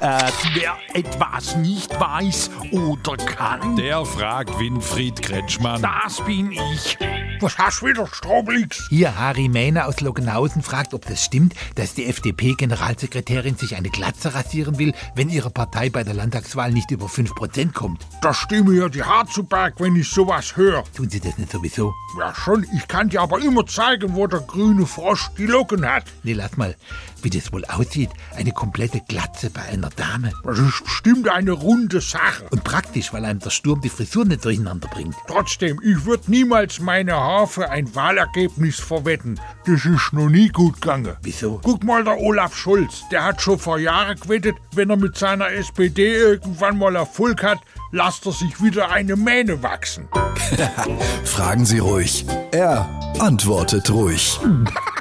Wer etwas nicht weiß oder kann, Der fragt Winfried Kretschmann. das bin ich. Was hast du wieder, Strobelix? Hier, Harry Mähner aus Loggenhausen fragt, ob das stimmt, dass die FDP-Generalsekretärin sich eine Glatze rasieren will, wenn ihre Partei bei der Landtagswahl nicht über 5% kommt. Da stimme ja die Haare zu Berg, wenn ich sowas höre. Tun Sie das nicht sowieso? Ja schon, ich kann dir aber immer zeigen, wo der grüne Frosch die Locken hat. Nee, lass mal, wie das wohl aussieht. Eine komplette Glatze bei einer Dame. Das ist bestimmt eine runde Sache. Und praktisch, weil einem der Sturm die Frisur nicht durcheinander bringt. Trotzdem, ich würde niemals meine Haare für ein Wahlergebnis verwetten. Das ist noch nie gut gegangen. Wieso? Guck mal, der Olaf Scholz, der hat schon vor Jahren gewettet, wenn er mit seiner SPD irgendwann mal Erfolg hat, lasst er sich wieder eine Mähne wachsen. Fragen Sie ruhig. Er antwortet ruhig.